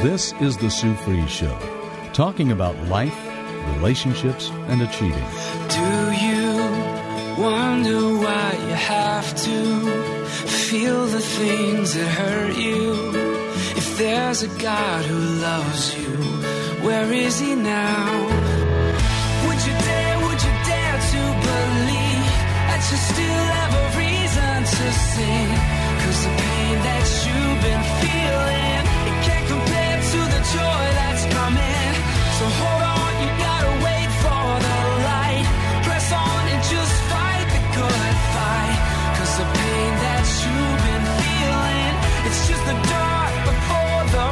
This is The Sue Fries Show, talking about life, relationships, and achieving. Do you wonder why you have to feel the things that hurt you? If there's a God who loves you, where is he now? Would you dare to believe that you still have a reason to sing? 'Cause the pain that you've been feeling, it can't compare to the joy that's coming. So hold on, you gotta wait for the light. Press on and just fight the good fight. 'Cause the pain that you've been feeling, it's just the dark before the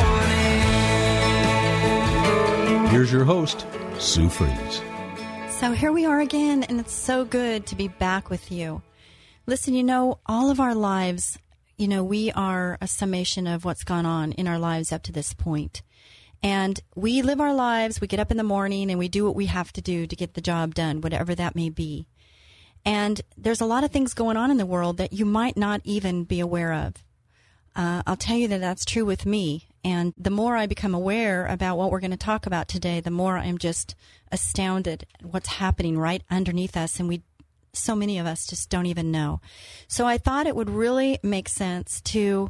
morning. Here's your host, Sue Fries. So here we are again, and it's so good to be back with you. Listen, all of our lives, we are a summation of what's gone on in our lives up to this point. And we live our lives, we get up in the morning, and we do what we have to do to get the job done, whatever that may be. And there's a lot of things going on in the world that you might not even be aware of. I'll tell you that that's true with me. And the more I become aware about what we're going to talk about today, the more I'm just astounded at what's happening right underneath us. And so many of us just don't even know. So I thought it would really make sense to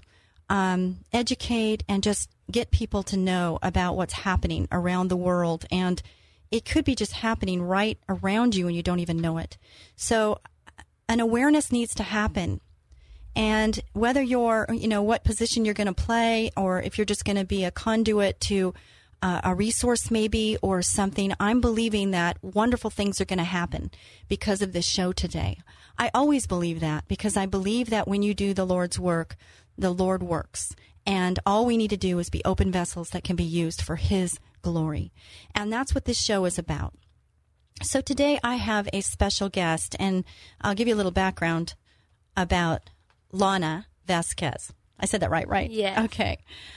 educate and just get people to know about what's happening around the world. And it could be just happening right around you and you don't even know it. So an awareness needs to happen. And whether you're, what position you're going to play, or if you're just going to be a conduit to a resource maybe or something, I'm believing that wonderful things are going to happen because of this show today. I always believe that, because I believe that when you do the Lord's work, the Lord works. And all we need to do is be open vessels that can be used for His glory. And that's what this show is about. So today I have a special guest, and I'll give you a little background about Lana Vasquez. I said that right? Yeah. Okay.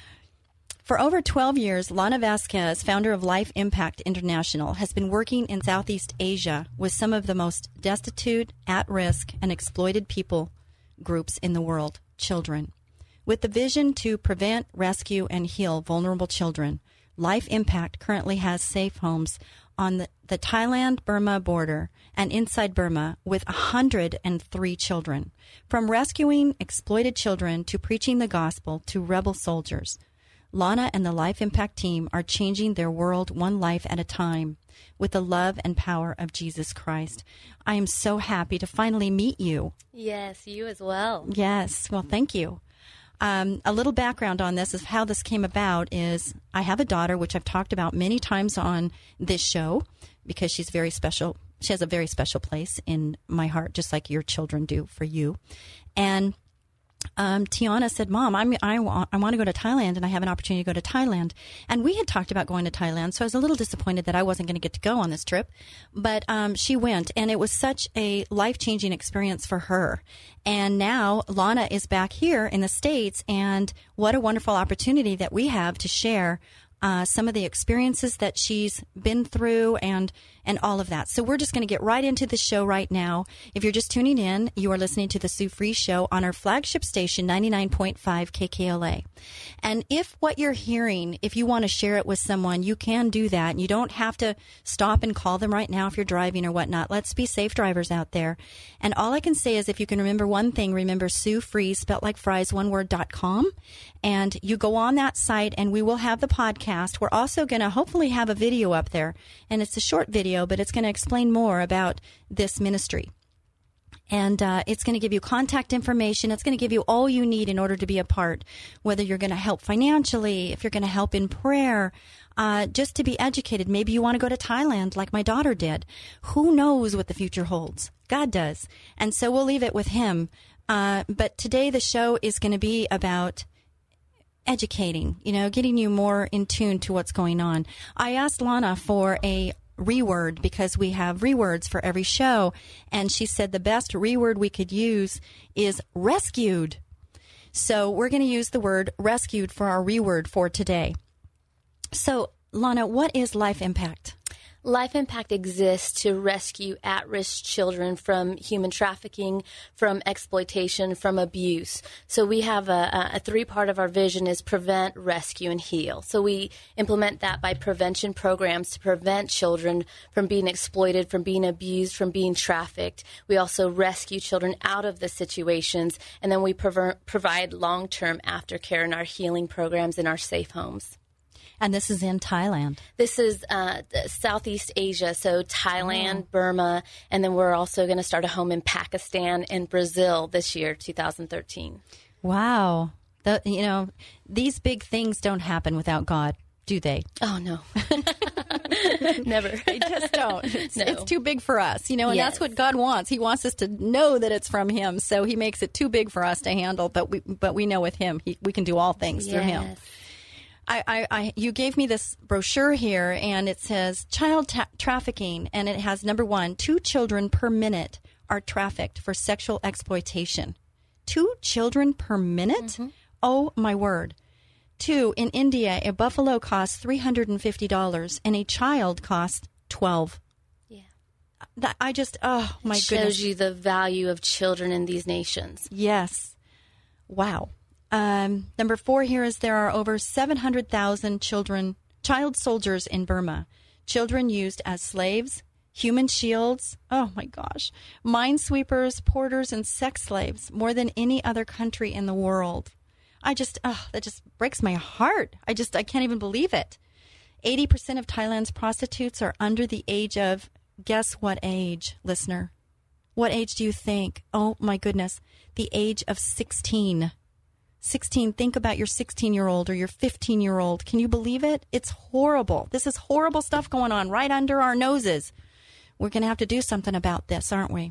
For over 12 years, Lana Vasquez, founder of Life Impact International, has been working in Southeast Asia with some of the most destitute, at-risk, and exploited people groups in the world, children. With the vision to prevent, rescue, and heal vulnerable children, Life Impact currently has safe homes on the Thailand-Burma border and inside Burma with 103 children. From rescuing exploited children to preaching the gospel to rebel soldiers, Lana and the Life Impact team are changing their world one life at a time with the love and power of Jesus Christ. I am so happy to finally meet you. Yes, you as well. Yes, well, thank you. A little background on this is how this came about is I have a daughter, which I've talked about many times on this show because she's very special. She has a very special place in my heart, just like your children do for you. And Tiana said, Mom, I want to go to Thailand, and I have an opportunity to go to Thailand. And we had talked about going to Thailand, so I was a little disappointed that I wasn't going to get to go on this trip. But she went, and it was such a life-changing experience for her. And now Lana is back here in the States, and what a wonderful opportunity that we have to share some of the experiences that she's been through and all of that. So we're just going to get right into the show right now. If you're just tuning in, you are listening to The Sue Fries Show on our flagship station, 99.5 KKLA. And if what you're hearing, if you want to share it with someone, you can do that. And you don't have to stop and call them right now if you're driving or whatnot. Let's be safe drivers out there. And all I can say is if you can remember one thing, remember Sue Fries, spelt like fries, oneword.com. And you go on that site and we will have the podcast. We're also going to hopefully have a video up there. And it's a short video, but it's going to explain more about this ministry. And it's going to give you contact information. It's going to give you all you need in order to be a part, whether you're going to help financially, if you're going to help in prayer, just to be educated. Maybe you want to go to Thailand like my daughter did. Who knows what the future holds? God does. And so we'll leave it with Him. But today the show is going to be about educating, getting you more in tune to what's going on. I asked Lana for a reword because we have rewords for every show, and she said the best reword we could use is rescued. So we're going to use the word rescued for our reword for today. So Lana, what is Life Impact? Life Impact exists to rescue at-risk children from human trafficking, from exploitation, from abuse. So we have a three-part of our vision is prevent, rescue, and heal. So we implement that by prevention programs to prevent children from being exploited, from being abused, from being trafficked. We also rescue children out of the situations, and then we provide long-term aftercare in our healing programs in our safe homes. And this is in Thailand. This is Southeast Asia, so Thailand, Burma, and then we're also going to start a home in Pakistan and Brazil this year, 2013. Wow. These big things don't happen without God, do they? Oh, no. Never. They just don't. It's, No. it's too big for us, and Yes. that's what God wants. He wants us to know that it's from Him, so He makes it too big for us to handle, but we know with Him, we can do all things through Him. Yes. You gave me this brochure here, and it says child trafficking, and it has number 1, 2 children per minute are trafficked for sexual exploitation. 2 children per minute? Mm-hmm. Oh, my word. 2, in India, a buffalo costs $350, and a child costs $12. Yeah. Oh, my Shows goodness. you the value of children in these nations. Yes. Wow. Number 4 here is there are over 700,000 child soldiers in Burma. Children used as slaves, human shields, oh my gosh, minesweepers, porters, and sex slaves, more than any other country in the world. That just breaks my heart. I can't even believe it. 80% of Thailand's prostitutes are under the age of, guess what age, listener? What age do you think? Oh my goodness. The age of 16. 16, think about your 16-year-old or your 15-year-old. Can you believe it? It's horrible. This is horrible stuff going on right under our noses. We're going to have to do something about this, aren't we?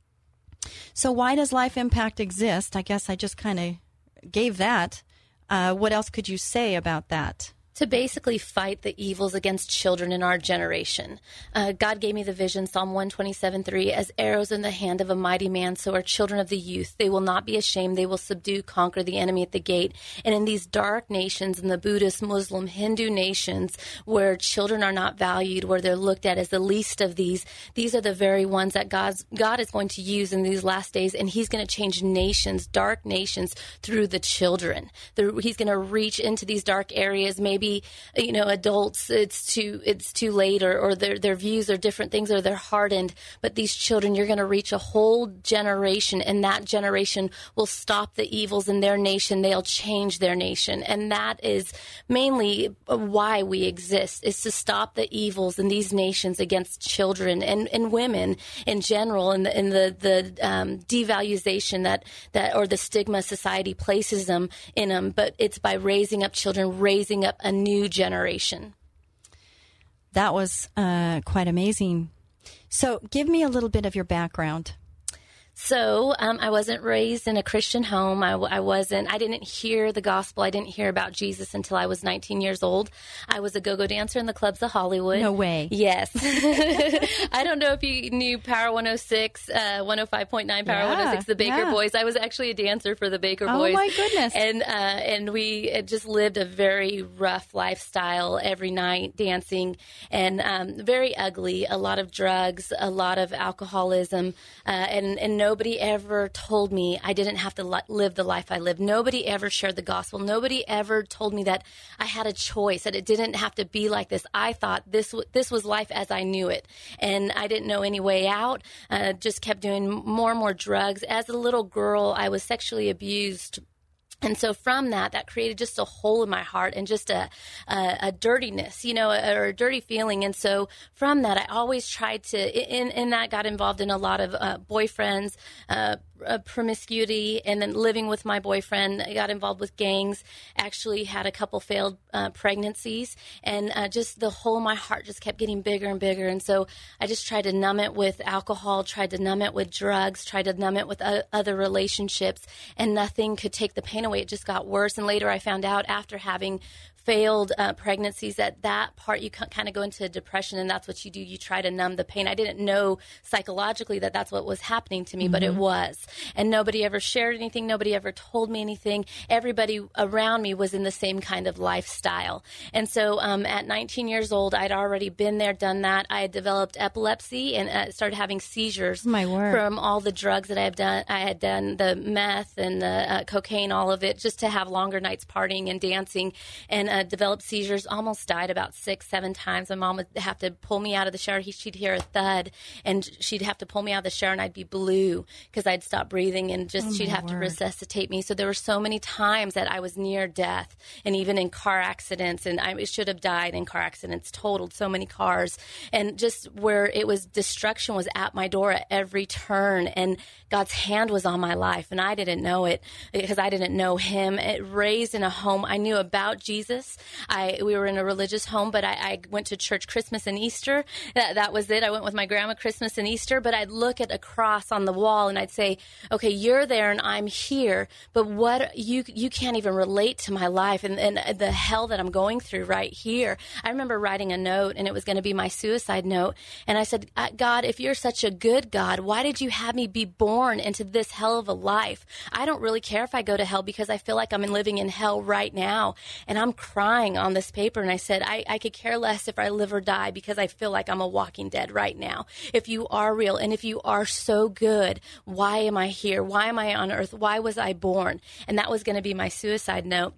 So why does Life Impact exist? I guess I just kind of gave that. What else could you say about that? To basically fight the evils against children in our generation. God gave me the vision, Psalm 127:3, as arrows in the hand of a mighty man, so are children of the youth. They will not be ashamed. They will subdue, conquer the enemy at the gate. And in these dark nations, in the Buddhist, Muslim, Hindu nations, where children are not valued, where they're looked at as the least of these are the very ones that God is going to use in these last days, and He's going to change nations, dark nations, through the children. He's going to reach into these dark areas, maybe adults, it's too late, or their views are different things, or they're hardened. But these children, you're going to reach a whole generation, and that generation will stop the evils in their nation. They'll change their nation, and that is mainly why we exist, is to stop the evils in these nations against children and women in general, and the devaluation that or the stigma society places them in them. But it's by raising up children, raising up a new generation. That was quite amazing. So give me a little bit of your background. So I wasn't raised in a Christian home. I didn't hear the gospel. I didn't hear about Jesus until I was 19 years old. I was a go-go dancer in the clubs of Hollywood. No way. Yes. I don't know if you knew Power 106, 105.9 Power 106, the Baker Boys. I was actually a dancer for the Baker Boys. Oh, my goodness. And we just lived a very rough lifestyle every night, dancing, and very ugly, a lot of drugs, a lot of alcoholism, and nobody ever told me I didn't have to live the life I lived. Nobody ever shared the gospel. Nobody ever told me that I had a choice, that it didn't have to be like this. I thought this was life as I knew it, and I didn't know any way out. Just kept doing more and more drugs. As a little girl, I was sexually abused. And so from that created just a hole in my heart and just a dirtiness, or a dirty feeling. And so from that, I always tried to, in that, got involved in a lot of boyfriends, promiscuity, and then living with my boyfriend. I got involved with gangs, actually had a couple failed pregnancies, and just the hole in my heart just kept getting bigger and bigger. And so I just tried to numb it with alcohol, tried to numb it with drugs, tried to numb it with other relationships, and nothing could take the pain away. It just got worse. And later I found out, after having failed pregnancies, that part you kind of go into depression, and that's what you do. You try to numb the pain. I didn't know psychologically that that's what was happening to me, but it was. And nobody ever shared anything. Nobody ever told me anything. Everybody around me was in the same kind of lifestyle. And so at 19 years old, I'd already been there, done that. I had developed epilepsy and started having seizures from all the drugs that I had done, the meth and the cocaine, all of it, just to have longer nights partying and dancing, and developed seizures. Almost died about 6-7 times. My mom would have to pull me out of the shower. She'd hear a thud, and she'd have to pull me out of the shower, and I'd be blue because I'd stopped breathing, and just she'd have to resuscitate me. So there were so many times that I was near death, and even in car accidents, and I should have died in car accidents, totaled so many cars, and just where it was, destruction was at my door at every turn, and God's hand was on my life, and I didn't know it because I didn't know him. Raised in a home, I knew about Jesus. We were in a religious home, but I went to church Christmas and Easter. That was it. I went with my grandma Christmas and Easter, but I'd look at a cross on the wall and I'd say, okay, you're there and I'm here, but what you can't even relate to my life and the hell that I'm going through right here. I remember writing a note, and it was going to be my suicide note. And I said, God, if you're such a good God, why did you have me be born into this hell of a life? I don't really care if I go to hell because I feel like I'm living in hell right now. And I'm crying on this paper. And I said, I could care less if I live or die because I feel like I'm a walking dead right now. If you are real and if you are so good, why am I here? Why am I on earth? Why was I born? And that was going to be my suicide note.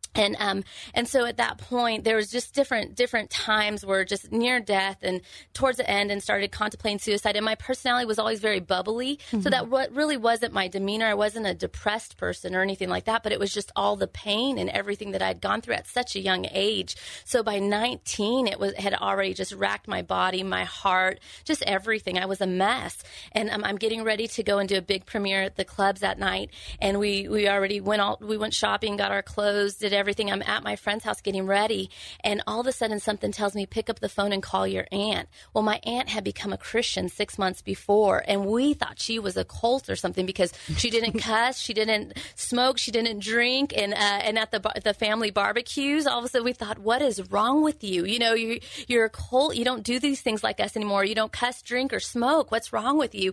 And so at that point, there was just different times where just near death and towards the end, and started contemplating suicide. And my personality was always very bubbly. So that really wasn't my demeanor. I wasn't a depressed person or anything like that, but it was just all the pain and everything that I'd gone through at such a young age. So by 19, had already just racked my body, my heart, just everything. I was a mess. And I'm getting ready to go and do a big premiere at the clubs that night. And we already went shopping, got our clothes, did everything. I'm at my friend's house getting ready, and all of a sudden something tells me, pick up the phone and call your aunt. Well, my aunt had become a Christian 6 months before, and we thought she was a cult or something because she didn't cuss, she didn't smoke, she didn't drink, and at the family barbecues, all of a sudden we thought, what is wrong with you? You know, you're a cult. You don't do these things like us anymore. You don't cuss, drink, or smoke. What's wrong with you?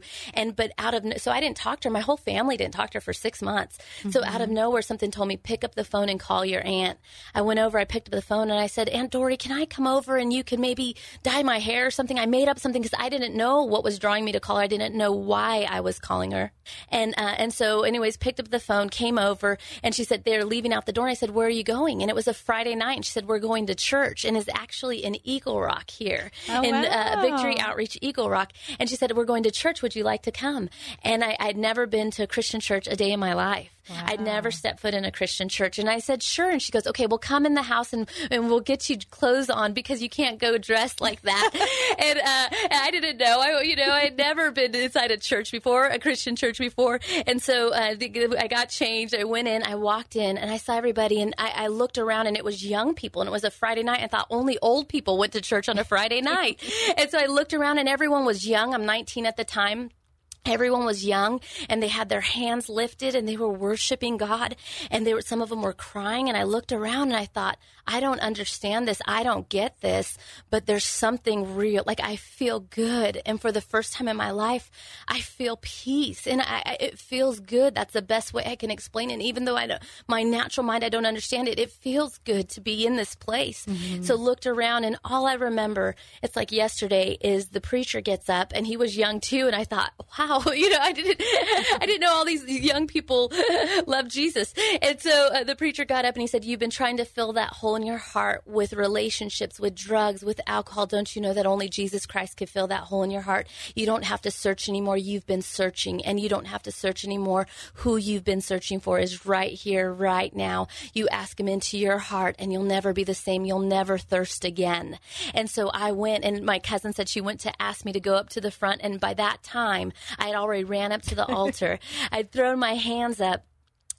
So I didn't talk to her. My whole family didn't talk to her for 6 months. So out of nowhere, something told me, pick up the phone and call your aunt. I went over, I picked up the phone, and I said, Aunt Dory, can I come over and you can maybe dye my hair or something? I made up something because I didn't know what was drawing me to call her. I didn't know why I was calling her. And so anyways, picked up the phone, came over, and she said, they're leaving out the door. And I said, where are you going? And it was a Friday night. And she said, we're going to church. And it's actually in Eagle Rock here, Victory Outreach Eagle Rock. And she said, we're going to church. Would you like to come? And I'd never been to a Christian church a day in my life. Wow. I'd never stepped foot in a Christian church. And I said, sure. And she goes, okay, we'll come in the house and we'll get you clothes on because you can't go dressed like that. And I didn't know. I'd never been inside a church before, a Christian church before. And so I got changed. I went in, I walked in, and I saw everybody. And I looked around, and it was young people. And it was a Friday night. I thought only old people went to church on a Friday night. And so I looked around, and everyone was young. I'm 19 at the time. Everyone was young, and they had their hands lifted, and they were worshiping God, and some of them were crying. And I looked around, and I thought, I don't understand this. I don't get this, but there's something real. Like, I feel good. And for the first time in my life, I feel peace, and it feels good. That's the best way I can explain it. And even though my natural mind, I don't understand it, it feels good to be in this place. Mm-hmm. So looked around, and all I remember, it's like yesterday, is the preacher gets up, and he was young too. And I thought, wow, I didn't know all these young people love Jesus. And so the preacher got up and he said, you've been trying to fill that hole in your heart with relationships, with drugs, with alcohol. Don't you know that only Jesus Christ could fill that hole in your heart? You don't have to search anymore. You've been searching, and you don't have to search anymore. Who you've been searching for is right here, right now. You ask him into your heart, and you'll never be the same. You'll never thirst again. And so I went, and my cousin said she went to ask me to go up to the front. And by that time, I had already ran up to the altar. I'd thrown my hands up.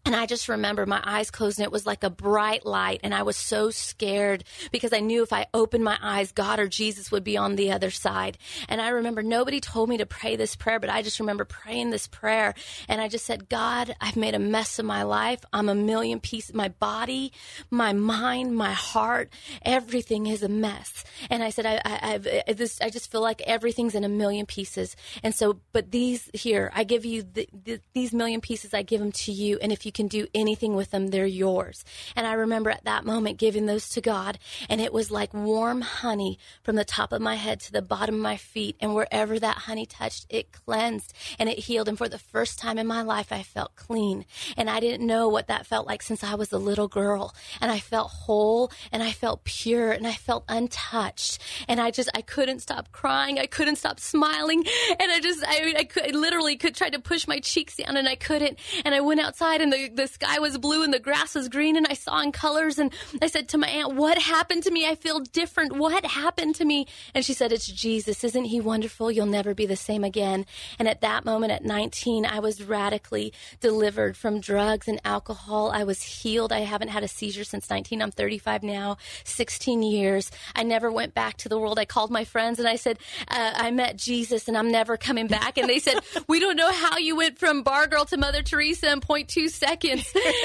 And I just remember my eyes closed, and it was like a bright light. And I was so scared because I knew if I opened my eyes, God or Jesus would be on the other side. And I remember nobody told me to pray this prayer, but I just remember praying this prayer. And I just said, God, I've made a mess of my life. I'm a million pieces. My body, my mind, my heart, everything is a mess. And I said, I just feel like everything's in a million pieces. And so, but these here, I give you these million pieces, I give them to you. And if you can do anything with them, they're yours. And I remember at that moment giving those to God, and it was like warm honey from the top of my head to the bottom of my feet, and wherever that honey touched, it cleansed and it healed. And for the first time in my life, I felt clean, and I didn't know what that felt like since I was a little girl. And I felt whole, and I felt pure, and I felt untouched, and I couldn't stop crying, I couldn't stop smiling, and I literally could try to push my cheeks down, and I couldn't. And I went outside, and the sky was blue and the grass was green, and I saw in colors. And I said to my aunt, what happened to me? I feel different. What happened to me? And she said, it's Jesus. Isn't he wonderful? You'll never be the same again. And at that moment, at 19, I was radically delivered from drugs and alcohol. I was healed. I haven't had a seizure since 19. I'm 35 now, 16 years. I never went back to the world. I called my friends and I said, I met Jesus and I'm never coming back. And they said, we don't know how you went from bar girl to Mother Teresa in 0.2 seconds.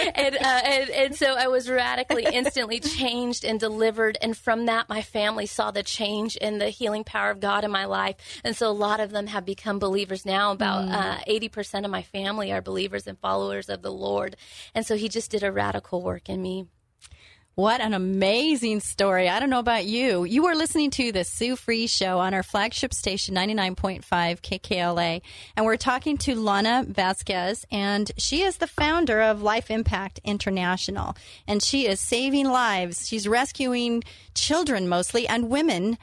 And so I was radically, instantly changed and delivered. And from that, my family saw the change and the healing power of God in my life. And so a lot of them have become believers now. About 80% of my family are believers and followers of the Lord. And so he just did a radical work in me. What an amazing story. I don't know about you. You are listening to the Sue Fries Show on our flagship station, 99.5 KKLA. And we're talking to Lana Vasquez, and she is the founder of Life Impact International. And she is saving lives. She's rescuing children mostly and women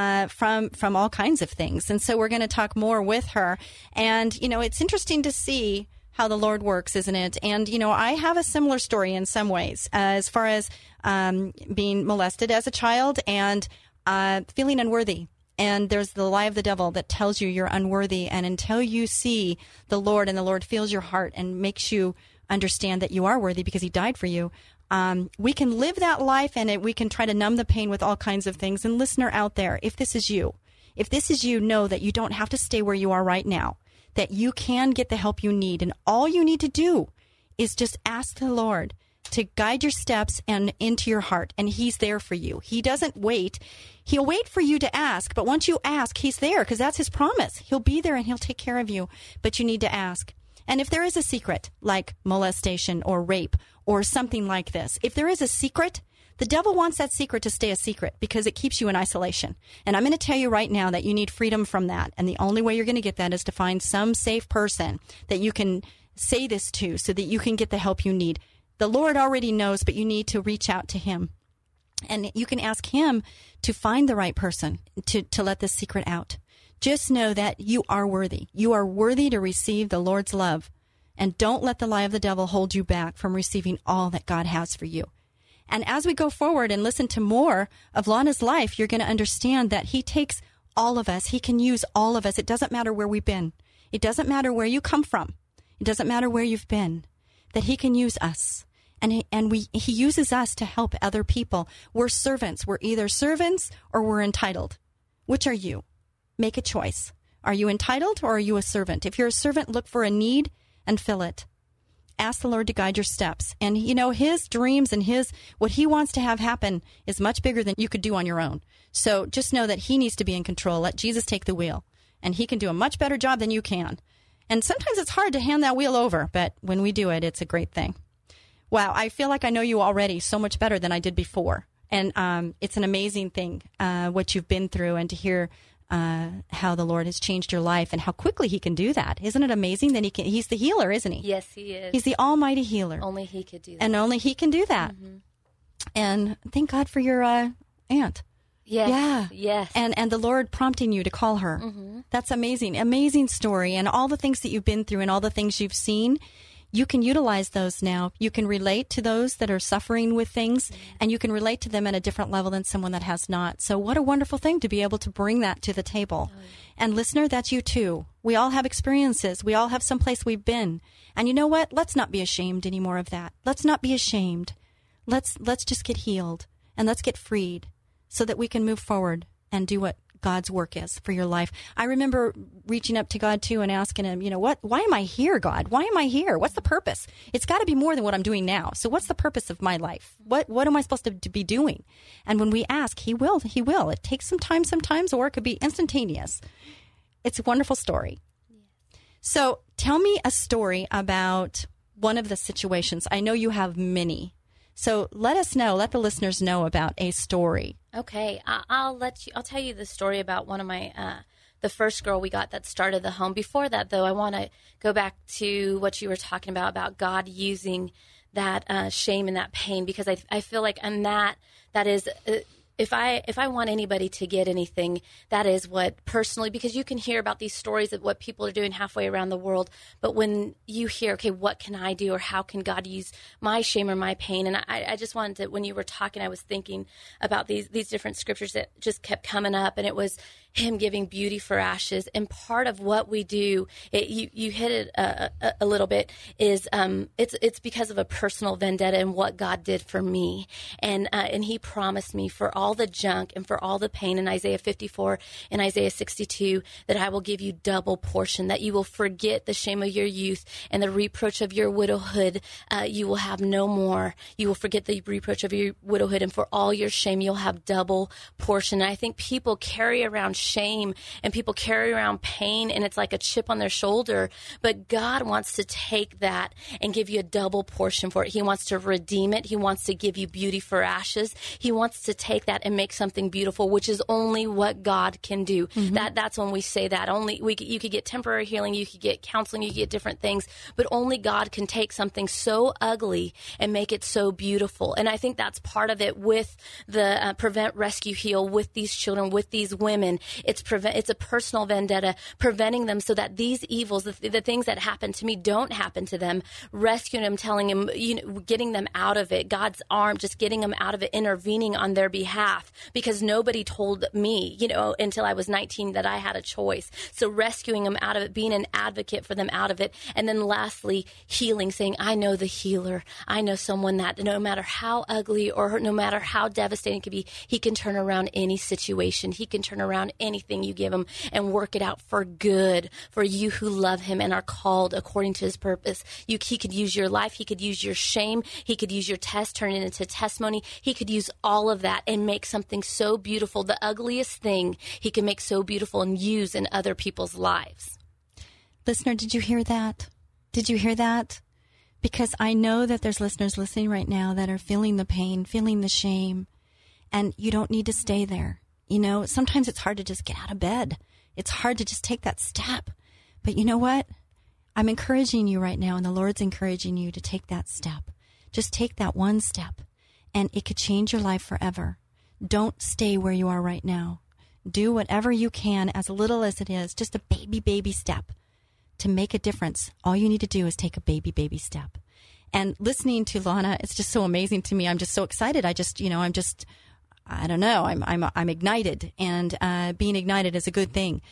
from all kinds of things. And so we're going to talk more with her. And, it's interesting to see how the Lord works, isn't it? And, I have a similar story in some ways as far as being molested as a child and feeling unworthy. And there's the lie of the devil that tells you you're unworthy. And until you see the Lord and the Lord feels your heart and makes you understand that you are worthy because he died for you, we can live that life and we can try to numb the pain with all kinds of things. And listener out there, if this is you, know that you don't have to stay where you are right now, that you can get the help you need. And all you need to do is just ask the Lord to guide your steps and into your heart. And he's there for you. He doesn't wait. He'll wait for you to ask. But once you ask, he's there because that's his promise. He'll be there and he'll take care of you. But you need to ask. And if there is a secret like molestation or rape or something like this, if there is a secret, the devil wants that secret to stay a secret because it keeps you in isolation. And I'm going to tell you right now that you need freedom from that. And the only way you're going to get that is to find some safe person that you can say this to so that you can get the help you need. The Lord already knows, but you need to reach out to him. And you can ask him to find the right person to let this secret out. Just know that you are worthy. You are worthy to receive the Lord's love. And don't let the lie of the devil hold you back from receiving all that God has for you. And as we go forward and listen to more of Lana's life, you're going to understand that he takes all of us. He can use all of us. It doesn't matter where we've been. It doesn't matter where you come from. It doesn't matter where you've been. That he can use us. And he uses us to help other people. We're servants. We're either servants or we're entitled. Which are you? Make a choice. Are you entitled or are you a servant? If you're a servant, look for a need and fill it. Ask the Lord to guide your steps. And, his dreams and what he wants to have happen is much bigger than you could do on your own. So just know that he needs to be in control. Let Jesus take the wheel. And he can do a much better job than you can. And sometimes it's hard to hand that wheel over, but when we do it, it's a great thing. Wow, I feel like I know you already so much better than I did before. And it's an amazing thing, what you've been through, and to hear how the Lord has changed your life and how quickly he can do that. Isn't it amazing that he's the healer, isn't he? Yes, he is. He's the almighty healer. Only he could do that. And only he can do that. Mm-hmm. And thank God for your aunt. Yes. Yeah. Yes. And the Lord prompting you to call her. Mm-hmm. That's amazing. Amazing story. And all the things that you've been through and all the things you've seen, you can utilize those now. You can relate to those that are suffering with things, and you can relate to them at a different level than someone that has not. So what a wonderful thing to be able to bring that to the table. And listener, that's you too. We all have experiences. We all have someplace we've been. And you know what? Let's not be ashamed anymore of that. Let's not be ashamed. Let's just get healed and let's get freed so that we can move forward and do what God's work is for your life. I remember reaching up to God too and asking him, why am I here, God? Why am I here? What's the purpose? It's got to be more than what I'm doing now. So what's the purpose of my life? What am I supposed to be doing? And when we ask, he will. It takes some time sometimes, or it could be instantaneous. It's a wonderful story. So tell me a story about one of the situations. I know you have many. So let the listeners know about a story. Okay, I'll tell you the story about one of my, the first girl we got that started the home. Before that, though, I want to go back to what you were talking about God using that shame and that pain, because I feel like that is. If I want anybody to get anything, that is what personally, because you can hear about these stories of what people are doing halfway around the world, but when you hear, okay, what can I do, or how can God use my shame or my pain? And I just wanted to, when you were talking, I was thinking about these different scriptures that just kept coming up, and it was him giving beauty for ashes. And part of what we do, you hit it a little bit, is it's because of a personal vendetta and what God did for me, and he promised me for all the junk and for all the pain in Isaiah 54 and Isaiah 62 that I will give you double portion, that you will forget the shame of your youth and the reproach of your widowhood. You will have no more. You will forget the reproach of your widowhood, and for all your shame you'll have double portion. And I think people carry around shame and people carry around pain, and it's like a chip on their shoulder, but God wants to take that and give you a double portion for it. He wants to redeem it. He wants to give you beauty for ashes. He wants to take that and make something beautiful, which is only what God can do. Mm-hmm. That's when we say that. You could get temporary healing, you could get counseling, you could get different things, but only God can take something so ugly and make it so beautiful. And I think that's part of it with the Prevent, Rescue, Heal with these children, with these women. It's a personal vendetta, preventing them so that these evils, the things that happen to me, don't happen to them. Rescuing them, telling them, getting them out of it. God's arm, just getting them out of it, intervening on their behalf, because nobody told me, until I was 19 that I had a choice. So rescuing them out of it, being an advocate for them out of it. And then lastly, healing, saying, I know the healer. I know someone that no matter how ugly or no matter how devastating it could be, he can turn around any situation. He can turn around anything you give him and work it out for good for you who love him and are called according to his purpose. He could use your life. He could use your shame. He could use your test, turn it into testimony. He could use all of that and make something so beautiful. The ugliest thing he can make so beautiful and use in other people's lives. Listener, did you hear that? Did you hear that? Because I know that there's listeners listening right now that are feeling the pain, feeling the shame, and you don't need to stay there. Sometimes it's hard to just get out of bed. It's hard to just take that step. But you know what? I'm encouraging you right now, and the Lord's encouraging you to take that step. Just take that one step, and it could change your life forever. Don't stay where you are right now. Do whatever you can, as little as it is, just a baby step to make a difference. All you need to do is take a baby step. And listening to Lana, it's just so amazing to me. I'm just so excited. I don't know. I'm ignited, and being ignited is a good thing.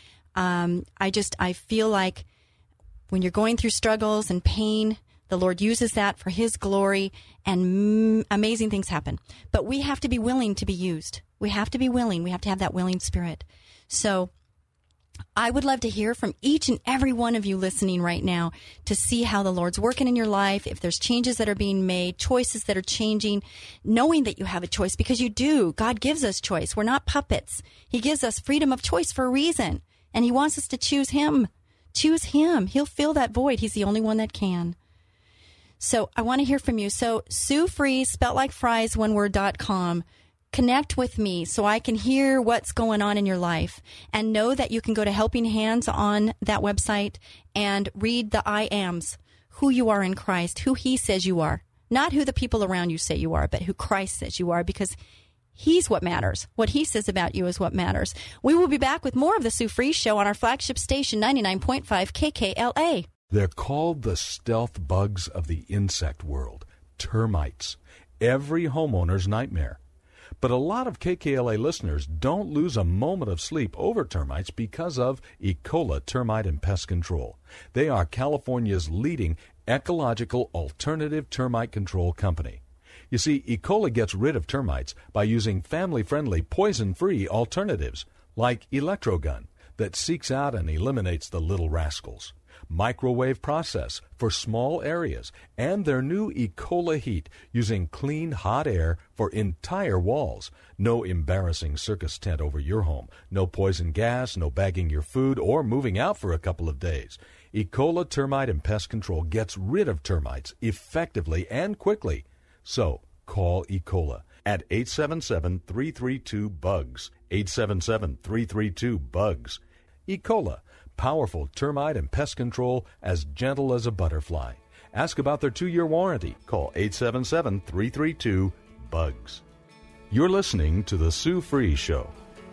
I feel like when you're going through struggles and pain, the Lord uses that for his glory, and amazing things happen. But we have to be willing to be used. We have to be willing. We have to have that willing spirit. So I would love to hear from each and every one of you listening right now to see how the Lord's working in your life, if there's changes that are being made, choices that are changing, knowing that you have a choice, because you do. God gives us choice. We're not puppets. He gives us freedom of choice for a reason, and he wants us to choose him. Choose him. He'll fill that void. He's the only one that can. So I want to hear from you. So Sue Fries, spelt like fries, oneword.com. Connect with me so I can hear what's going on in your life, and know that you can go to Helping Hands on that website and read the I ams, who you are in Christ, who he says you are, not who the people around you say you are, but who Christ says you are, because he's what matters. What he says about you is what matters. We will be back with more of the Sue Fries Show on our flagship station, 99.5 KKLA. They're called the stealth bugs of the insect world, termites, every homeowner's nightmare. But a lot of KKLA listeners don't lose a moment of sleep over termites because of Ecola Termite and Pest Control. They are California's leading ecological alternative termite control company. You see, Ecola gets rid of termites by using family-friendly, poison-free alternatives like Electrogun that seeks out and eliminates the little rascals, microwave process for small areas, and their new Ecola Heat using clean, hot air for entire walls. No embarrassing circus tent over your home, no poison gas, no bagging your food or moving out for a couple of days. Ecola Termite and Pest Control gets rid of termites effectively and quickly. So, call Ecola at 877-332-BUGS, 877-332-BUGS. Ecola, powerful termite and pest control as gentle as a butterfly. Ask about their 2-year warranty. Call 877-332-BUGS. You're listening to The Sue Free Show.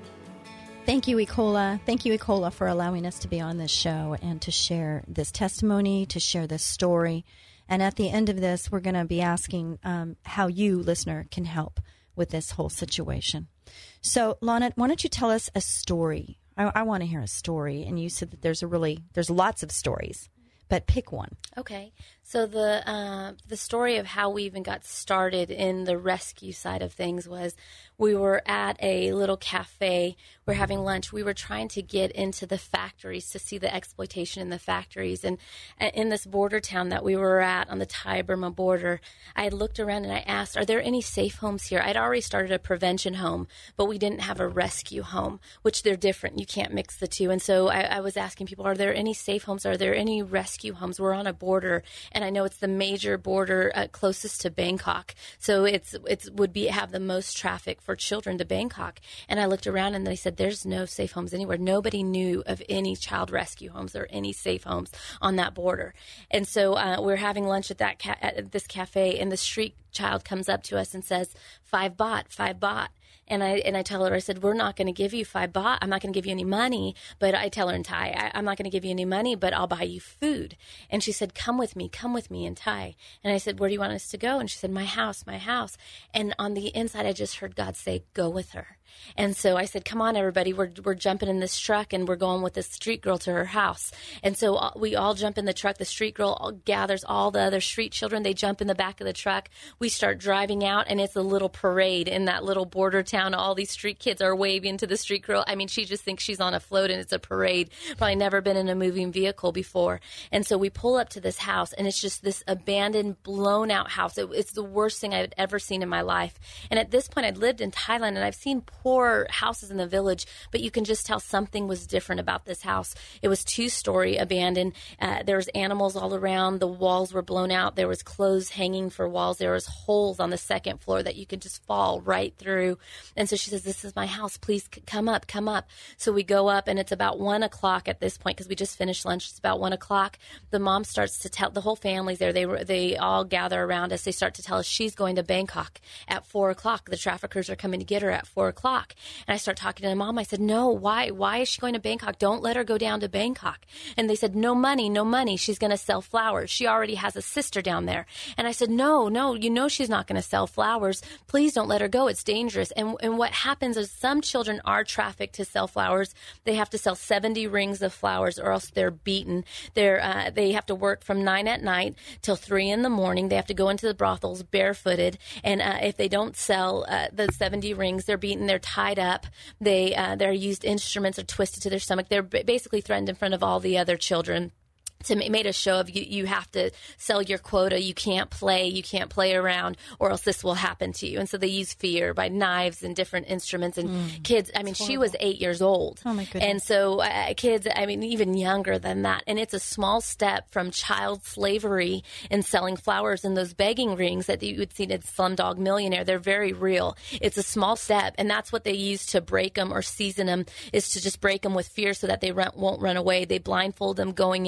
Thank you, Ecola. Thank you, Ecola, for allowing us to be on this show and to share this testimony, to share this story. And at the end of this, we're going to be asking how you, listener, can help with this whole situation. So, Lana, why don't you tell us a story? I want to hear a story. And you said that there's lots of stories, but pick one. Okay. So the story of how we even got started in the rescue side of things was we were at a little cafe. We're having lunch. We were trying to get into the factories to see the exploitation in the factories. And in this border town that we were at on the Thai-Burma border, I had looked around and I asked, are there any safe homes here? I'd already started a prevention home, but we didn't have a rescue home, which they're different. You can't mix the two. And so I was asking people, are there any safe homes? Are there any rescue homes? We're on a border. And I know it's the major border closest to Bangkok, so it would have the most traffic for children to Bangkok. And I looked around and they said there's no safe homes anywhere. Nobody knew of any child rescue homes or any safe homes on that border. And so we're having lunch at at this cafe, and the street child comes up to us and says, 5 baht, 5 baht. And I tell her, I said, we're not going to give you 5 baht. I'm not going to give you any money. But I tell her in Thai, I'm not going to give you any money, but I'll buy you food. And she said, come with me in Thai. And I said, where do you want us to go? And she said, my house, my house. And on the inside, I just heard God say, go with her. And so I said, come on, everybody, we're jumping in this truck and we're going with this street girl to her house. And so we all jump in the truck. The street girl gathers all the other street children. They jump in the back of the truck. We start driving out, and it's a little parade in that little border town. All these street kids are waving to the street girl. I mean, she just thinks she's on a float and it's a parade. Probably never been in a moving vehicle before. And so we pull up to this house, and it's just this abandoned, blown out house. It's the worst thing I've ever seen in my life. And at this point, I'd lived in Thailand, and I've seen poor houses in the village, but you can just tell something was different about this house. It was 2-story abandoned. There was animals all around. The walls were blown out. There was clothes hanging for walls. There was holes on the second floor that you could just fall right through. And so she says, this is my house. Please come up, come up. So we go up, and it's about 1 o'clock at this point because we just finished lunch. It's about 1 o'clock. The mom starts to tell, the whole family's there. They all gather around us. They start to tell us she's going to Bangkok at 4 o'clock. The traffickers are coming to get her at 4 o'clock. And I start talking to my mom. I said, no, why? Why is she going to Bangkok? Don't let her go down to Bangkok. And they said, no money, no money. She's going to sell flowers. She already has a sister down there. And I said, no, you know she's not going to sell flowers. Please don't let her go. It's dangerous. And what happens is some children are trafficked to sell flowers. They have to sell 70 rings of flowers or else they're beaten. They have to work from 9 at night till 3 in the morning. They have to go into the brothels barefooted. And if they don't sell the 70 rings, they're beaten. They're tied up. They're used instruments are twisted to their stomach. They're basically threatened in front of all the other children. Made a show of you have to sell your quota. You can't play around, or else this will happen to you. And so they use fear by knives and different instruments. And kids, I mean, she was 8 years old. Oh, my goodness. And so kids, I mean, even younger than that. And it's a small step from child slavery and selling flowers and those begging rings that you would see in Slumdog Millionaire. They're very real. It's a small step. And that's what they use to break them or season them, is to just break them with fear so that they won't run away. They blindfold them going in.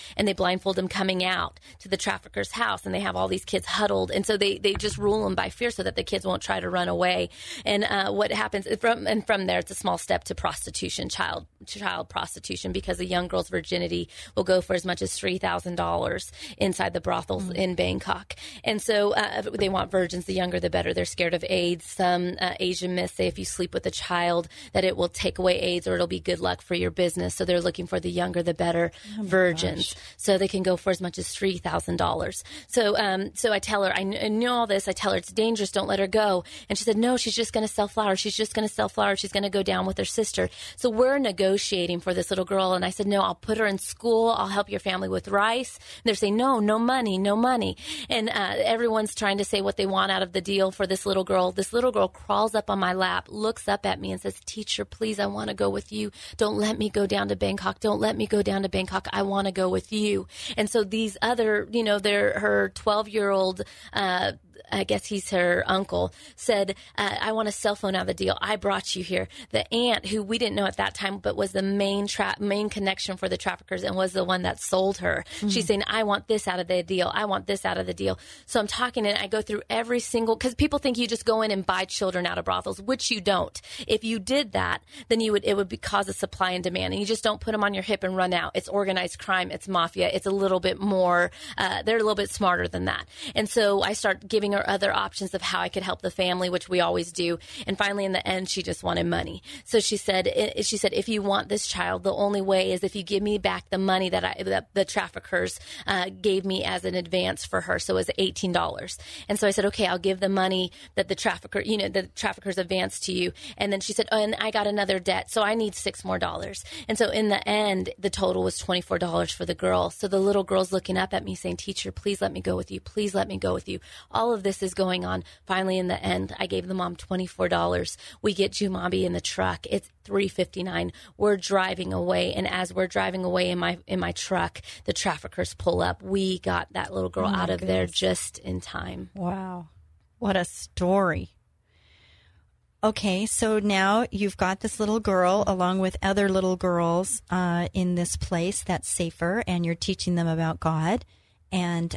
and they blindfold them coming out to the trafficker's house, and they have all these kids huddled. And so they just rule them by fear so that the kids won't try to run away. And what happens from there, it's a small step to prostitution, child prostitution, because a young girl's virginity will go for as much as $3,000 inside the brothels in Bangkok. And so they want virgins, the younger the better. They're scared of AIDS. Some Asian myths say if you sleep with a child that it will take away AIDS or it'll be good luck for your business. So they're looking for the younger the better virgins. So they can go for as much as $3,000. So I tell her, I know all this. I tell her it's dangerous. Don't let her go. And she said, no, she's just going to sell flowers. She's just going to sell flowers. She's going to go down with her sister. So we're negotiating for this little girl. And I said, no, I'll put her in school. I'll help your family with rice. And they're saying, no money. And everyone's trying to say what they want out of the deal for this little girl. This little girl crawls up on my lap, looks up at me and says, teacher, please, I want to go with you. Don't let me go down to Bangkok. Don't let me go down to Bangkok. I want to go with you. And so these other, they're her 12-year-old, I guess he's her uncle, said, I want a cell phone out of the deal. I brought you here. The aunt, who we didn't know at that time, but was the main connection for the traffickers and was the one that sold her. Mm-hmm. She's saying, I want this out of the deal. I want this out of the deal. So I'm talking and I go through every single, because people think you just go in and buy children out of brothels, which you don't. If you did that, then it would cause a supply and demand, and you just don't put them on your hip and run out. It's organized crime. It's mafia. It's a little bit more, they're a little bit smarter than that. And so I start giving her other options of how I could help the family, which we always do. And finally, in the end, she just wanted money. So she said, if you want this child, the only way is if you give me back the money that the traffickers gave me as an advance for her. So it was $18. And so I said, okay, I'll give the money that the traffickers advanced to you. And then she said, oh, and I got another debt, so I need $6 more. And so in the end, the total was $24 for the girl. So the little girl's looking up at me saying, teacher, please let me go with you. Please let me go with you. All of this is going on. Finally, in the end, I gave the mom $24. We get Jumabi in the truck. It's $3.59. We're driving away, and as we're driving away in my truck, the traffickers pull up. We got that little girl out of there just in time. Wow, what a story! Okay, so now you've got this little girl along with other little girls in this place that's safer, and you're teaching them about God. And,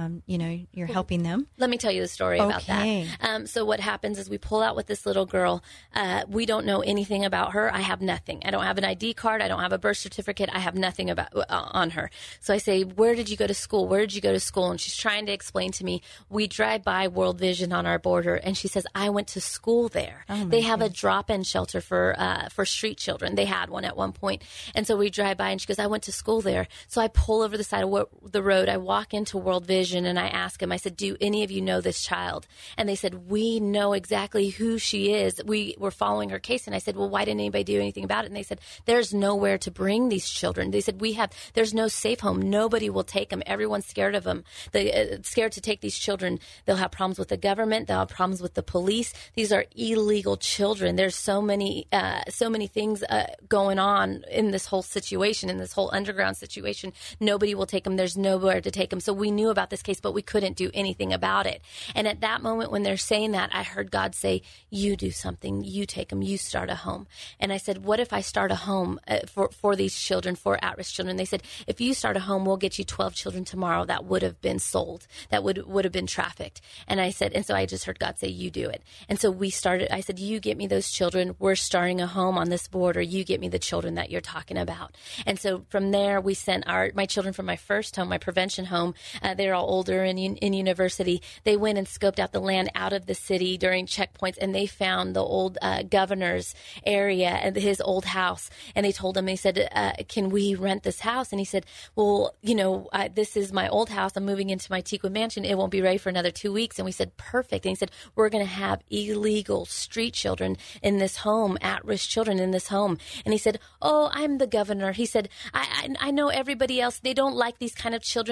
you're helping them. Let me tell you the story about that. So what happens is we pull out with this little girl. We don't know anything about her. I have nothing. I don't have an ID card. I don't have a birth certificate. I have nothing on her. So I say, where did you go to school? Where did you go to school? And she's trying to explain to me. We drive by World Vision on our border, and she says, I went to school there. They have a drop-in shelter for street children. They had one at one point. And so we drive by, and she goes, I went to school there. So I pull over the side of the road. I walk into World Vision and I ask him, I said, do any of you know this child? And they said, we know exactly who she is. We were following her case. And I said, well, why didn't anybody do anything about it? And they said, there's nowhere to bring these children. They said, there's no safe home. Nobody will take them. Everyone's scared of them. They're scared to take these children. They'll have problems with the government. They'll have problems with the police. These are illegal children. There's so many things going on in this whole situation, in this whole underground situation. Nobody will take them. There's nowhere to take them. So we knew about this case, but we couldn't do anything about it. And at that moment, when they're saying that, I heard God say, you do something, you take them, you start a home. And I said, what if I start a home for these children, for at-risk children? They said, if you start a home, we'll get you 12 children tomorrow that would have been sold, that would have been trafficked. And I said, and so I just heard God say, you do it. And so we started, I said, you get me those children. We're starting a home on this border. You get me the children that you're talking about. And so from there, we sent my children from my first home, my prevention home. They're all older in university. They went and scoped out the land out of the city during checkpoints, and they found the old governor's area and his old house. And they told him, they said, can we rent this house? And he said, well, this is my old house. I'm moving into my Teakwood mansion. It won't be ready for another 2 weeks. And we said, perfect. And he said, we're going to have illegal street children in this home, at-risk children in this home. And he said, oh, I'm the governor. He said, I know everybody else. They don't like these kind of children. They're dirty.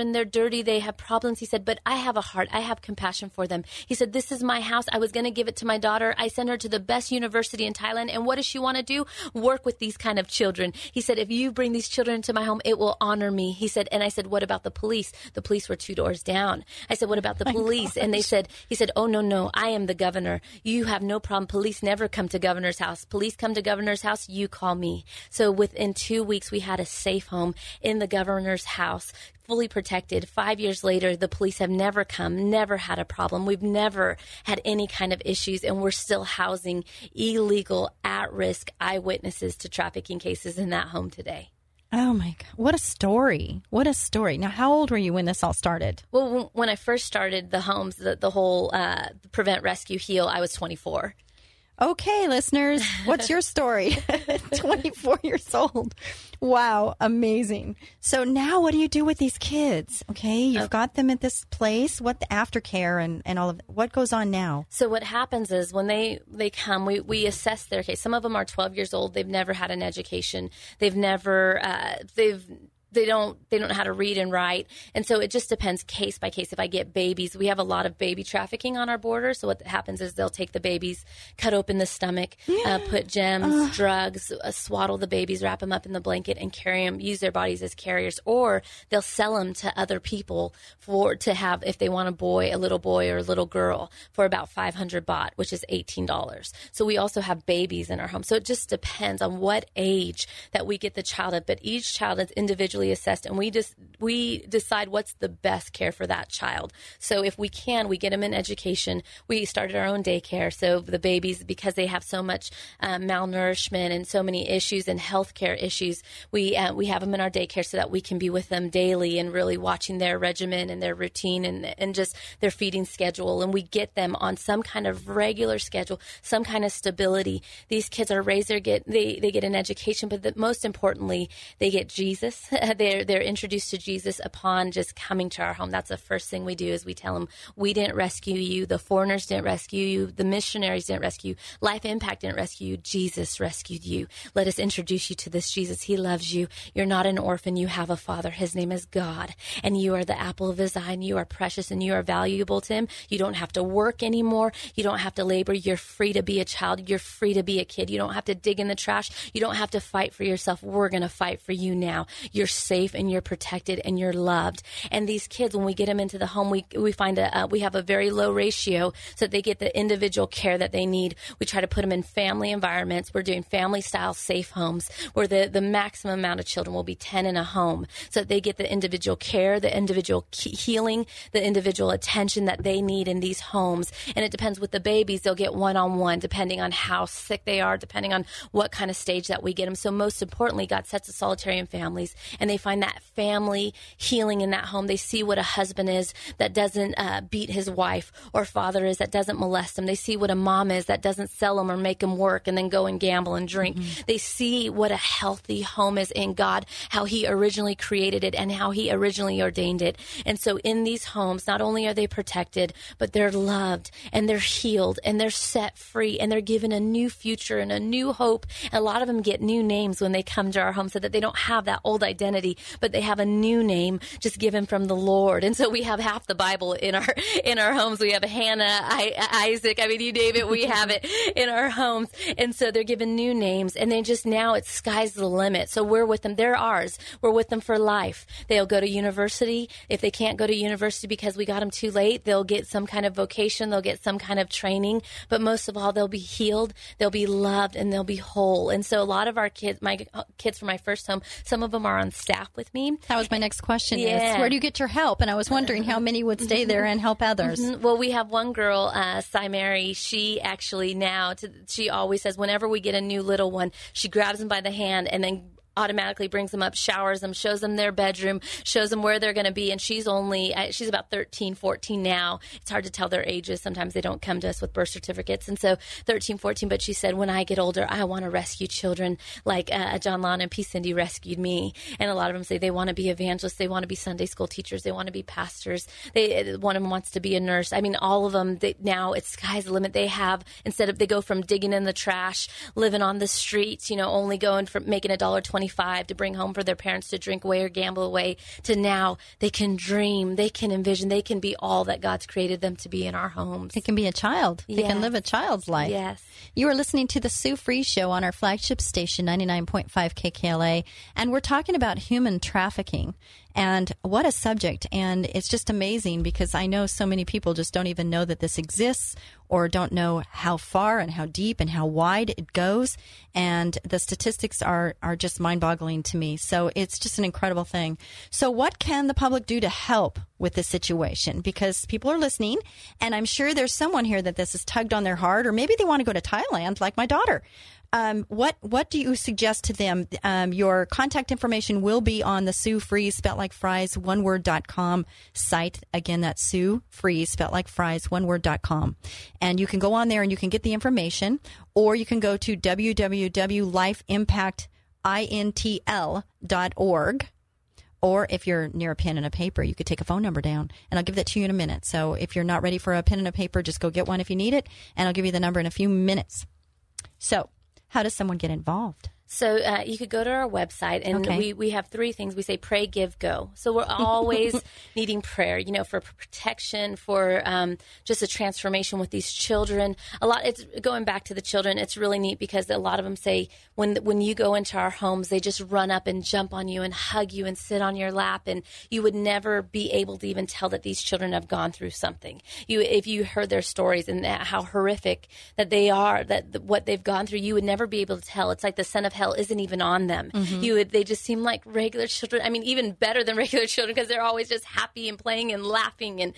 dirty, they have problems. He said, but I have a heart. I have compassion for them. He said, this is my house. I was going to give it to my daughter. I sent her to the best university in Thailand. And what does she want to do? Work with these kind of children. He said, if you bring these children into my home, it will honor me. He said, and I said, what about the police? The police were 2 doors down. I said, what about the police? And he said, oh, no, I am the governor. You have no problem. Police never come to governor's house. Police come to governor's house. You call me. So within 2 weeks, we had a safe home in the governor's house, fully protected. 5 years later, the police have never come, never had a problem. We've never had any kind of issues, and we're still housing illegal, at-risk eyewitnesses to trafficking cases in that home today. Oh, my God. What a story. What a story. Now, how old were you when this all started? Well, when I first started the homes, the whole Prevent, Rescue, Heal, I was 24. Okay, listeners, what's your story? 24 years old. Wow, amazing. So now what do you do with these kids? Okay, you've got them at this place. What the aftercare and all of what goes on now? So what happens is when they come, we assess their case. Some of them are 12 years old. They've never had an education. They've never, they don't know how to read and write. And so it just depends case by case. If I get babies, we have a lot of baby trafficking on our border. So what happens is they'll take the babies, cut open the stomach, put gems, drugs, swaddle the babies, wrap them up in the blanket and carry them, use their bodies as carriers. Or they'll sell them to other people to have, if they want a little boy or a little girl, for about 500 baht, which is $18. So we also have babies in our home. So it just depends on what age that we get the child at. But each child is individually assessed, and we decide what's the best care for that child. So if we can, we get them in education. We started our own daycare. So the babies, because they have so much malnourishment and so many issues and healthcare issues, we have them in our daycare so that we can be with them daily and really watching their regimen and their routine and just their feeding schedule. And we get them on some kind of regular schedule, some kind of stability. These kids are raised, they get an education, but most importantly, they get Jesus. They're introduced to Jesus upon just coming to our home. That's the first thing we do is we tell them, we didn't rescue you. The foreigners didn't rescue you. The missionaries didn't rescue you. Life Impact didn't rescue you. Jesus rescued you. Let us introduce you to this Jesus. He loves you. You're not an orphan. You have a father. His name is God. And you are the apple of his eye, and you are precious, and you are valuable to him. You don't have to work anymore. You don't have to labor. You're free to be a child. You're free to be a kid. You don't have to dig in the trash. You don't have to fight for yourself. We're going to fight for you now. You're safe and you're protected and you're loved. And these kids, when we get them into the home, we find we have a very low ratio so that they get the individual care that they need. We try to put them in family environments. We're doing family style safe homes where the maximum amount of children will be 10 in a home so that they get the individual care, the individual healing, the individual attention that they need in these homes. And it depends with the babies. They'll get one-on-one depending on how sick they are, depending on what kind of stage that we get them. So most importantly, God sets us solitary families, and they find that family healing in that home. They see what a husband is that doesn't beat his wife, or father is that doesn't molest them. They see what a mom is that doesn't sell them or make them work and then go and gamble and drink. Mm-hmm. They see what a healthy home is in God, how he originally created it and how he originally ordained it. And so in these homes, not only are they protected, but they're loved and they're healed and they're set free and they're given a new future and a new hope. And a lot of them get new names when they come to our home so that they don't have that old identity, but they have a new name just given from the Lord. And so we have half the Bible in our homes. We have Hannah, Isaac. I mean, you name it, we have it in our homes. And so they're given new names, and they just now it's sky's the limit. So we're with them. They're ours. We're with them for life. They'll go to university. If they can't go to university because we got them too late, they'll get some kind of vocation. They'll get some kind of training. But most of all, they'll be healed. They'll be loved, and they'll be whole. And so a lot of our kids, my kids from my first home, some of them are on staff with me. That was my next question. Yeah. Is where do you get your help? And I was wondering how many would stay there and help others. Mm-hmm. Well, we have one girl, Cy Mary. She actually she always says whenever we get a new little one, she grabs them by the hand and then automatically brings them up, showers them, shows them their bedroom, shows them where they're going to be. And she's about 13, 14 now. It's hard to tell their ages. Sometimes they don't come to us with birth certificates. And so 13, 14, but she said, when I get older, I want to rescue children like John Lon and P. Cindy rescued me. And a lot of them say they want to be evangelists. They want to be Sunday school teachers. They want to be pastors. One of them wants to be a nurse. I mean, all of them, now it's sky's the limit. They go from digging in the trash, living on the streets, only going from making $1.25 25 to bring home for their parents to drink away or gamble away, to now they can dream, they can envision, they can be all that God's created them to be in our homes. They can be a child. They can live a child's life. Yes. You are listening to the Sue Fries Show on our flagship station, 99.5 KKLA, and we're talking about human trafficking. And what a subject. And it's just amazing because I know so many people just don't even know that this exists or don't know how far and how deep and how wide it goes. And the statistics are just mind-boggling to me. So it's just an incredible thing. So what can the public do to help with this situation? Because people are listening, and I'm sure there's someone here that this has tugged on their heart, or maybe they want to go to Thailand like my daughter. What do you suggest to them? Your contact information will be on the Sue Fries, spelled like fries, oneword.com site. Again, that's Sue Fries, spelled like fries, oneword.com. And you can go on there and you can get the information, or you can go to www.lifeimpactintl.org. Or if you're near a pen and a paper, you could take a phone number down, and I'll give that to you in a minute. So if you're not ready for a pen and a paper, just go get one if you need it, and I'll give you the number in a few minutes. So how does someone get involved? So you could go to our website, and we have three things. We say pray, give, go. So we're always needing prayer, for protection, for just a transformation with these children. It's going back to the children. It's really neat because a lot of them say when you go into our homes, they just run up and jump on you and hug you and sit on your lap, and you would never be able to even tell that these children have gone through something. If you heard their stories and how horrific that they are, that what they've gone through, you would never be able to tell. It's like the son of hell isn't even on them. They just seem like regular children. I mean, even better than regular children because they're always just happy and playing and laughing. And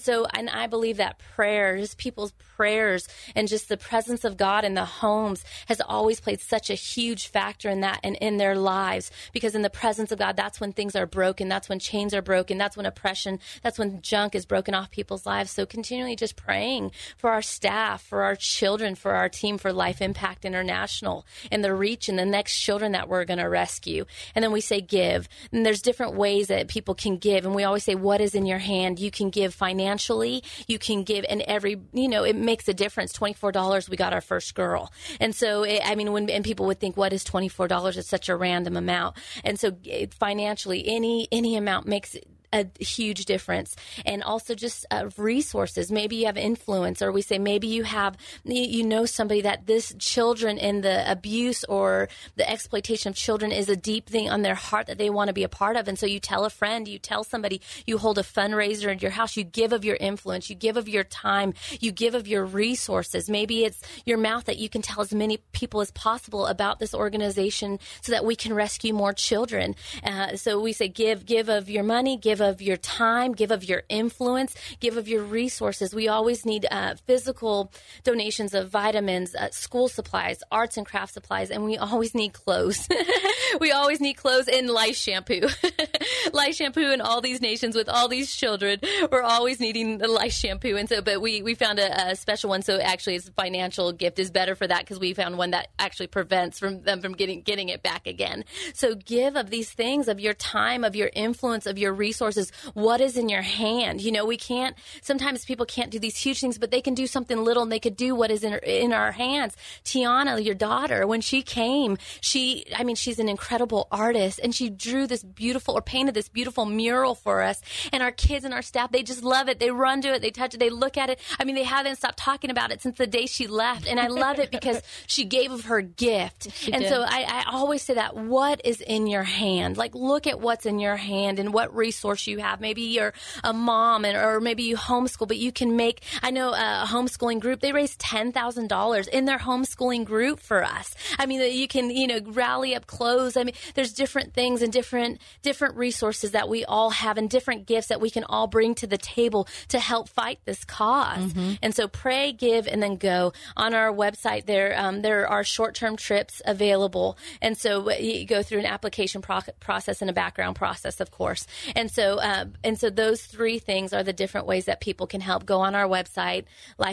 I believe that prayer, just people's prayers and just the presence of God in the homes has always played such a huge factor in that and in their lives, because in the presence of God, that's when things are broken. That's when chains are broken. That's when oppression, that's when junk is broken off people's lives. So continually just praying for our staff, for our children, for our team, for Life Impact International and the reach and the next children that we're going to rescue. And then we say give. And there's different ways that people can give. And we always say, what is in your hand? You can give financially. You can give, and it makes a difference. $24, we got our first girl. And so, when people would think, what is $24? It's such a random amount. And so financially, any amount makes a huge difference. And also just resources. Maybe you have influence, or we say maybe you have, somebody that this children and the abuse or the exploitation of children is a deep thing on their heart that they want to be a part of. And so you tell a friend, you tell somebody, you hold a fundraiser in your house, you give of your influence, you give of your time, you give of your resources. Maybe it's your mouth that you can tell as many people as possible about this organization so that we can rescue more children. So we say give of your money, give of your time, give of your influence, give of your resources. We always need physical donations of vitamins, school supplies, arts and craft supplies, and we always need clothes. We always need clothes and Life shampoo. Life shampoo in all these nations with all these children. We're always needing the Life shampoo. And so, but we found a special one. So actually it's a financial gift is better for that because we found one that actually prevents them from getting it back again. So give of these things, of your time, of your influence, of your resources. What is in your hand? Sometimes people can't do these huge things, but they can do something little, and they could do what is in our hands. Tiana, your daughter, when she came, she's an incredible artist, and she drew this beautiful, or painted this beautiful mural for us. And our kids and our staff, they just love it. They run to it, they touch it, they look at it. They haven't stopped talking about it since the day she left. And I love it because she gave of her gift. So I always say that, what is in your hand? Like, look at what's in your hand and what resource you have. Maybe you're a mom or maybe you homeschool, but you can I know a homeschooling group, they raised $10,000 in their homeschooling group for us. You can, rally up clothes. There's different things and different resources that we all have and different gifts that we can all bring to the table to help fight this cause. Mm-hmm. And so pray, give, and then go. On our website, there are short-term trips available. And so you go through an application process and a background process, of course. And so those three things are the different ways that people can help. Go on our website,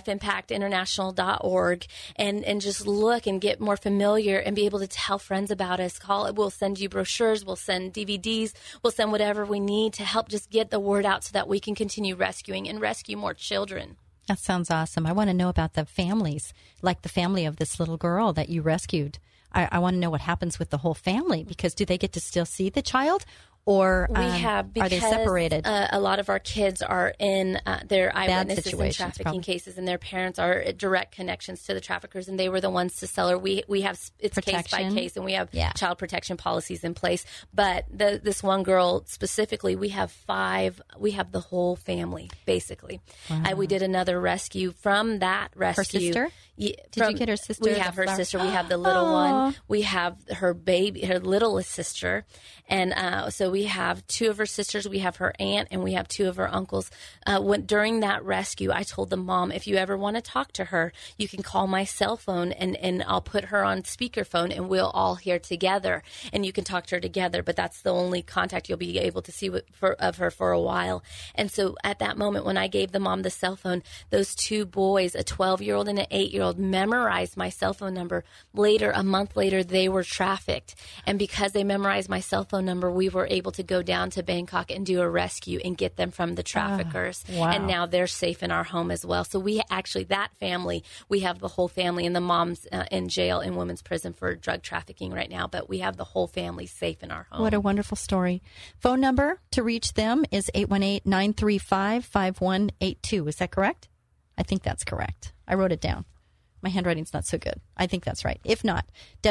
lifeimpactinternational.org, and just look and get more familiar and be able to tell friends about us. We'll send you brochures, we'll send DVDs, we'll send whatever we need to help just get the word out so that we can continue rescuing and rescue more children. That sounds awesome. I want to know about the families, like the family of this little girl that you rescued. I want to know what happens with the whole family, because do they get to still see the child? Or are they separated? A lot of our kids are in their eyewitnesses in trafficking probably. cases, and their parents are direct connections to the traffickers, and they were the ones to sell her. We have it's Protection. case by case, and we have child protection policies in place. But this one girl specifically, we have 5. We have the whole family basically. Wow. We did another rescue from that rescue. Her sister? Did you get her sister? We have her sister. We have the little one. We have her baby, her littlest sister, and so we have 2 of her sisters. We have her aunt, and we have 2 of her uncles. During that rescue, I told the mom, if you ever want to talk to her, you can call my cell phone, and I'll put her on speakerphone, and we'll all hear together, and you can talk to her together. But that's the only contact you'll be able to see of her for a while. And so at that moment, when I gave the mom the cell phone, those 2 boys, a 12-year-old and an 8-year-old, memorized my cell phone number. Later, a month later, they were trafficked. And because they memorized my cell phone number, we were able to go down to Bangkok and do a rescue and get them from the traffickers. Wow. And now they're safe in our home as well. So we actually, that family, we have the whole family, and the mom's in jail in women's prison for drug trafficking right now, but we have the whole family safe in our home. What a wonderful story. Phone number to reach them is 818-935-5182. Is that correct? I think that's correct. I wrote it down. My handwriting's not so good. I think that's right. If not,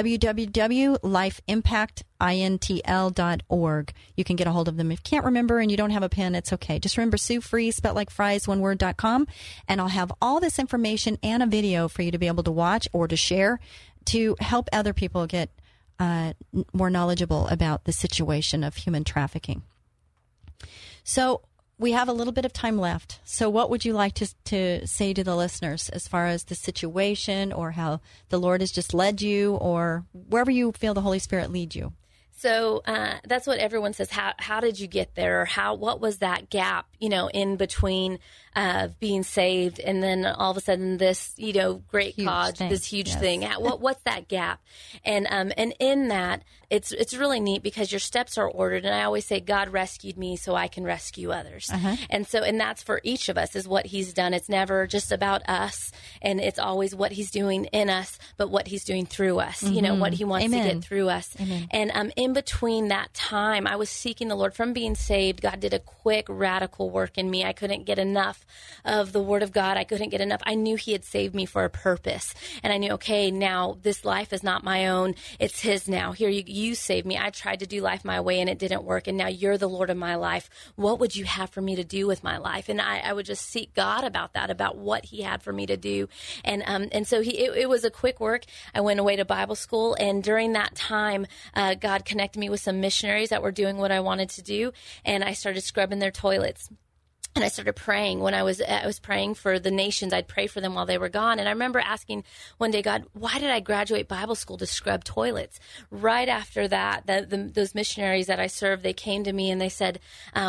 www.lifeimpactintl.org. You can get a hold of them. If you can't remember and you don't have a pen, it's okay. Just remember Sue Free, spelled like fries, one word.com, and I'll have all this information and a video for you to be able to watch or to share to help other people get more knowledgeable about the situation of human trafficking. So we have a little bit of time left. So what would you like to say to the listeners as far as the situation, or how the Lord has just led you, or wherever you feel the Holy Spirit lead you? So that's what everyone says. How did you get there? Or what was that gap, in between being saved and then all of a sudden this, great huge cause, thing. this huge Yes. thing? What's that gap? And in that, it's really neat because your steps are ordered. And I always say, God rescued me so I can rescue others. Uh-huh. And that's for each of us is what He's done. It's never just about us, and it's always what He's doing in us, but what He's doing through us. Mm-hmm. What He wants Amen. to get through us. Amen. And in between that time, I was seeking the Lord. From being saved, God did a quick, radical work in me. I couldn't get enough of the Word of God. I couldn't get enough. I knew He had saved me for a purpose. And I knew, okay, now this life is not my own. It's His now. Here, you saved me. I tried to do life my way, and it didn't work. And now you're the Lord of my life. What would you have for me to do with my life? And I would just seek God about that, about what He had for me to do. And so it was a quick work. I went away to Bible school, and during that time, God connected me with some missionaries that were doing what I wanted to do, and I started scrubbing their toilets. And I started praying. When I was praying for the nations, I'd pray for them while they were gone. And I remember asking one day, God, why did I graduate Bible school to scrub toilets? Right after that, those missionaries that I served, they came to me and they said,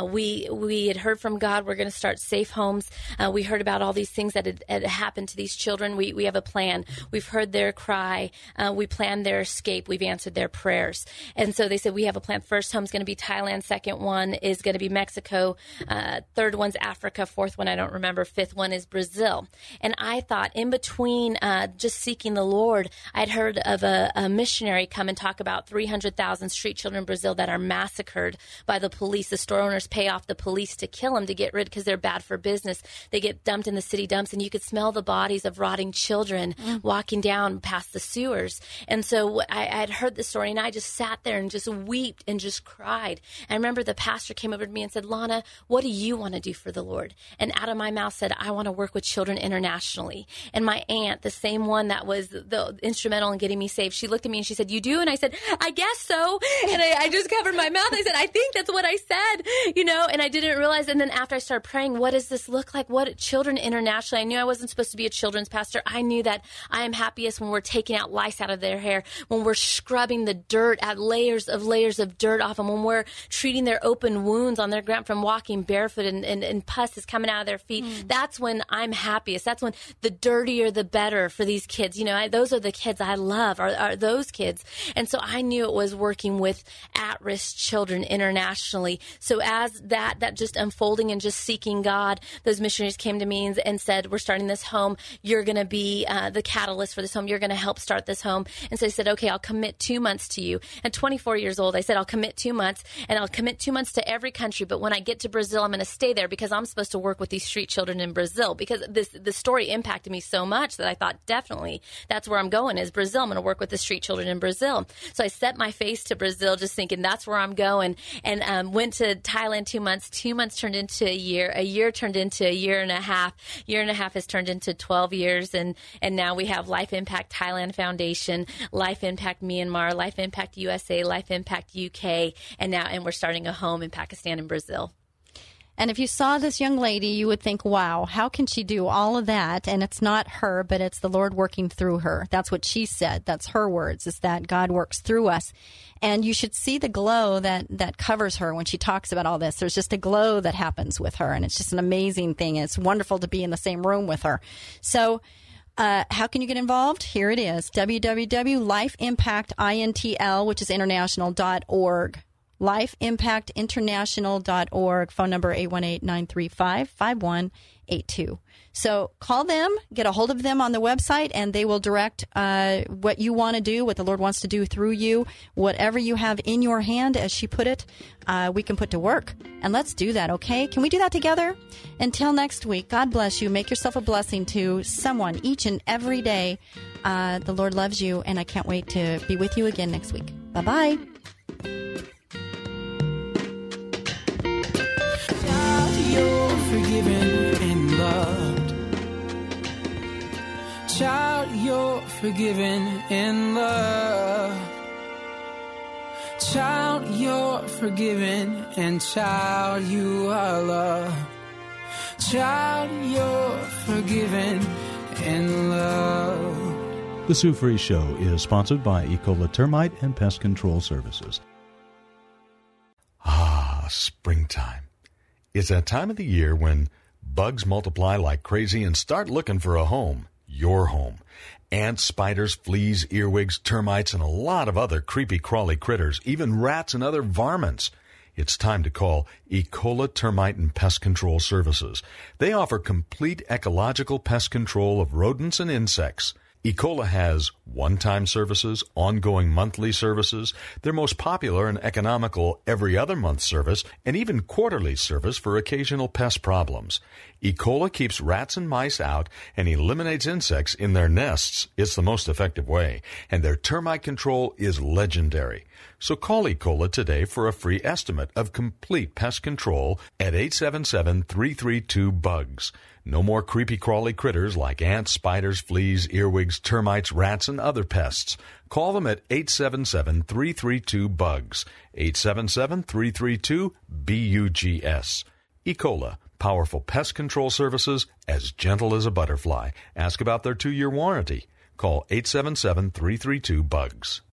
we had heard from God. We're going to start safe homes. We heard about all these things that had happened to these children. We have a plan. We've heard their cry. We planned their escape. We've answered their prayers. And so they said, we have a plan. First home is going to be Thailand. Second one is going to be Mexico. Third one's Africa. Fourth one, I don't remember. Fifth one is Brazil. And I thought in between just seeking the Lord, I'd heard of a missionary come and talk about 300,000 street children in Brazil that are massacred by the police. The store owners pay off the police to kill them, to get rid, because they're bad for business. They get dumped in the city dumps, and you could smell the bodies of rotting children walking down past the sewers. And so I'd heard the story, and I just sat there and just wept and just cried. And I remember the pastor came over to me and said, Lana, what do you want to do for the Lord? And out of my mouth said, I want to work with children internationally. And my aunt, the same one that was the instrumental in getting me saved, she looked at me and she said, you do? And I said, I guess so. And I just covered my mouth. I said, I think that's what I said, and I didn't realize. And then after I started praying, what does this look like? What children internationally? I knew I wasn't supposed to be a children's pastor. I knew that I am happiest when we're taking out lice out of their hair, when we're scrubbing the dirt, add layers of dirt off them, when we're treating their open wounds on their ground from walking barefoot and and pus is coming out of their feet, that's when I'm happiest. That's when the dirtier the better for these kids. You know, those are the kids I love, are those kids. And so I knew it was working with at-risk children internationally. So as that just unfolding and just seeking God, those missionaries came to me and said, we're starting this home. You're going to be the catalyst for this home. You're going to help start this home. And so I said, okay, I'll commit 2 months to you. At 24 years old, I said, I'll commit 2 months, and I'll commit 2 months to every country. But when I get to Brazil, I'm going to stay there because I'm supposed to work with these street children in Brazil, because the story impacted me so much that I thought, definitely that's where I'm going, is Brazil. I'm going to work with the street children in Brazil. So I set my face to Brazil, just thinking that's where I'm going, and went to Thailand 2 months. 2 months turned into a year turned into a year and a half has turned into 12 years, and now we have Life Impact Thailand Foundation, Life Impact Myanmar, Life Impact USA, Life Impact UK, and we're starting a home in Pakistan and Brazil. And if you saw this young lady, you would think, wow, how can she do all of that? And it's not her, but it's the Lord working through her. That's what she said. That's her words, is that God works through us. And you should see the glow that covers her when she talks about all this. There's just a glow that happens with her, and it's just an amazing thing. It's wonderful to be in the same room with her. So how can you get involved? Here it is, www.lifeimpactintl, which is international.org. LifeImpactInternational.org, phone number 818-935-5182. So call them, get a hold of them on the website, and they will direct what you want to do, what the Lord wants to do through you, whatever you have in your hand, as she put it, we can put to work. And let's do that, okay? Can we do that together? Until next week, God bless you. Make yourself a blessing to someone each and every day. The Lord loves you, and I can't wait to be with you again next week. Bye-bye. You're forgiven and loved. Child, you're forgiven and loved. Child, you're forgiven, and child, you are loved. Child, you're forgiven and loved. The Sue Fries Show is sponsored by Ecola Termite and Pest Control Services. Ah, springtime. It's that time of the year when bugs multiply like crazy and start looking for a home, your home. Ants, spiders, fleas, earwigs, termites, and a lot of other creepy crawly critters, even rats and other varmints. It's time to call Ecola Termite and Pest Control Services. They offer complete ecological pest control of rodents and insects. Ecola has one-time services, ongoing monthly services, their most popular and economical every other month service, and even quarterly service for occasional pest problems. Ecola keeps rats and mice out and eliminates insects in their nests. It's the most effective way, and their termite control is legendary. So call Ecola today for a free estimate of complete pest control at 877-332-BUGS. No more creepy crawly critters like ants, spiders, fleas, earwigs, termites, rats, and other pests. Call them at 877-332-BUGS. 877-332-BUGS. Ecola, powerful pest control services as gentle as a butterfly. Ask about their 2-year warranty. Call 877-332-BUGS.